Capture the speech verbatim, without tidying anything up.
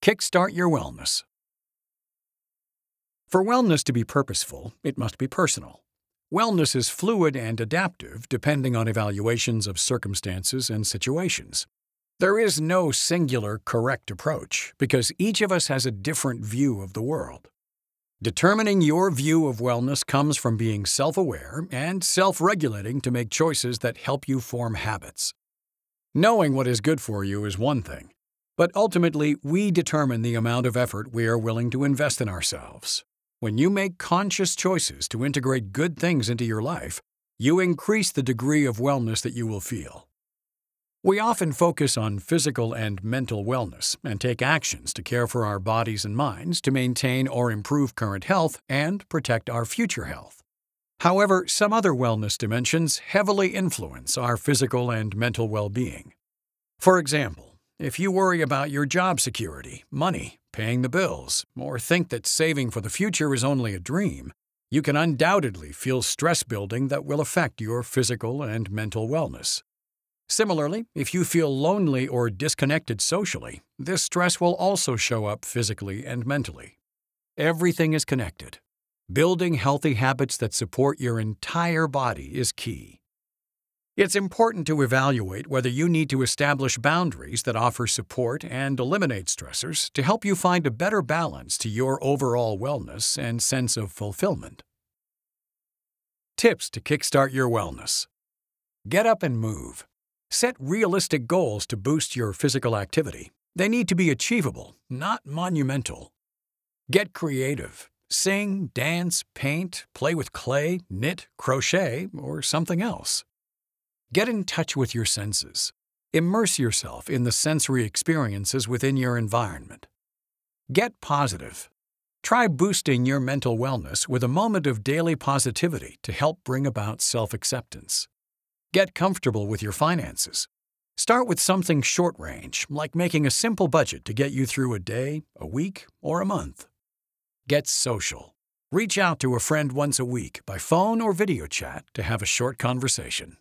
Kickstart your wellness. For wellness to be purposeful, it must be personal. Wellness is fluid and adaptive depending on evaluations of circumstances and situations. There is no singular correct approach because each of us has a different view of the world. Determining your view of wellness comes from being self-aware and self-regulating to make choices that help you form habits. Knowing what is good for you is one thing, but ultimately we determine the amount of effort we are willing to invest in ourselves. When you make conscious choices to integrate good things into your life, you increase the degree of wellness that you will feel. We often focus on physical and mental wellness and take actions to care for our bodies and minds to maintain or improve current health and protect our future health. However, some other wellness dimensions heavily influence our physical and mental well-being. For example, if you worry about your job security, money, paying the bills, or think that saving for the future is only a dream, you can undoubtedly feel stress building that will affect your physical and mental wellness. Similarly, if you feel lonely or disconnected socially, this stress will also show up physically and mentally. Everything is connected. Building healthy habits that support your entire body is key. It's important to evaluate whether you need to establish boundaries that offer support and eliminate stressors to help you find a better balance to your overall wellness and sense of fulfillment. Tips to kickstart your wellness. Get up and move. Set realistic goals to boost your physical activity. They need to be achievable, not monumental. Get creative. Sing, dance, paint, play with clay, knit, crochet, or something else. Get in touch with your senses. Immerse yourself in the sensory experiences within your environment. Get positive. Try boosting your mental wellness with a moment of daily positivity to help bring about self-acceptance. Get comfortable with your finances. Start with something short-range, like making a simple budget to get you through a day, a week, or a month. Get social. Reach out to a friend once a week by phone or video chat to have a short conversation.